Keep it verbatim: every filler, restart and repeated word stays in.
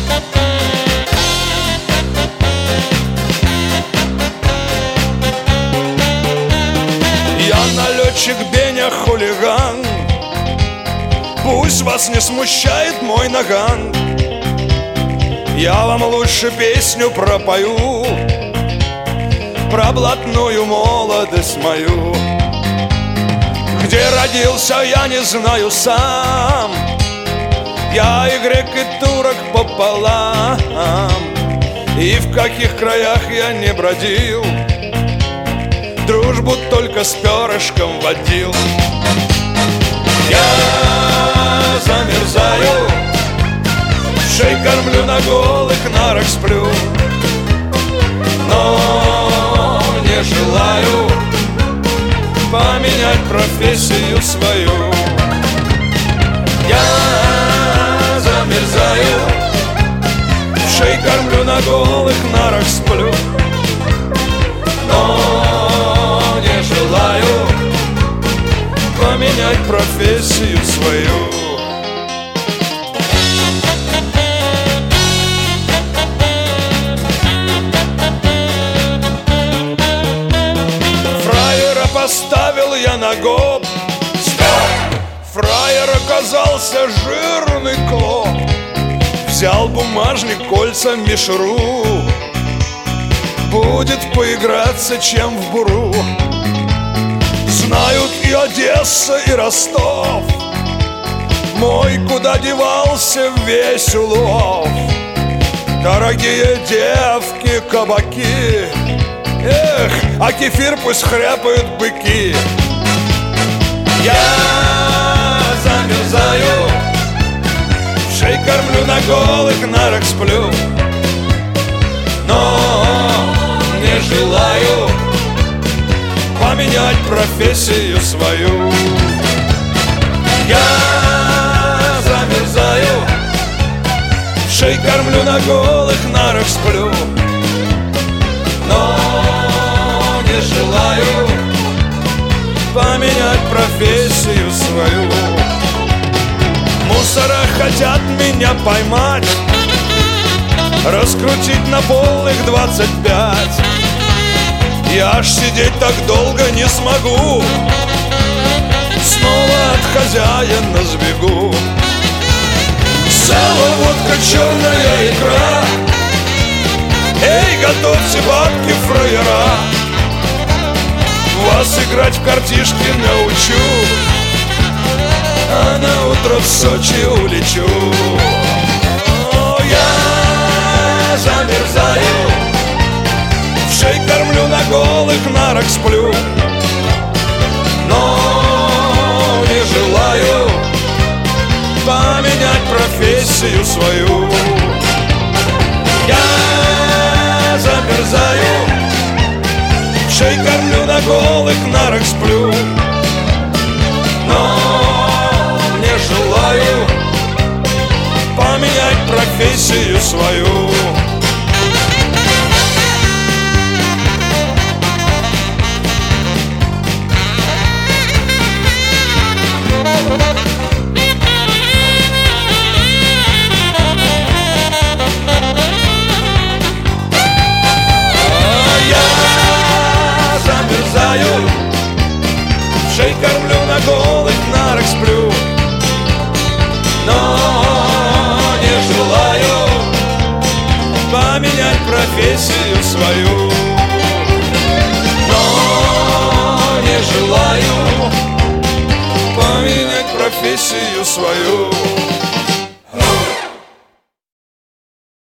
Я налетчик Беня хулиган, пусть вас не смущает мой наган. Я вам лучше песню пропою про блатную молодость мою. Где родился, я не знаю сам. Я и грек, и турок пополам. И в каких краях я не бродил, дружбу только с перышком водил. Я замерзаю, шей кормлю, на голых нарах сплю, но не желаю поменять профессию свою. Я замерзаю, шей кормлю, на голых нарах сплю, но не желаю поменять профессию свою. Фраера поставил я на гоп. Стоп! Фраер оказался жирный клоп. Взял бумажник, кольца, мишуру. Будет поиграться, чем в буру. Знают и Одесса, и Ростов. Мой куда девался весь улов. Дорогие девки, кабаки. Эх, а кефир пусть хряпают быки. Я замерзаю, шей кормлю, на голых нарах сплю, но не желаю поменять профессию свою. Я замерзаю, шей кормлю, на голых нарах сплю, но не желаю поменять профессию свою. Мусора хотят меня поймать, раскрутить на полных двадцать пять. Я ж сидеть так долго не смогу, снова от хозяина сбегу. Сало, водка, черная икра. Эй, готовьте бабки, фраера, вас играть в картишки научу, а на утро в Сочи улечу. О, я замерзаю, в шей кормлю, на голых нарах сплю, но не желаю поменять профессию свою. Я замерзаю, в шей кормлю, на голых нарах сплю, но не желаю поменять профессию свою. Шей кормлю, на голых нарах сплю, но не желаю поменять профессию свою. Но не желаю поменять профессию свою.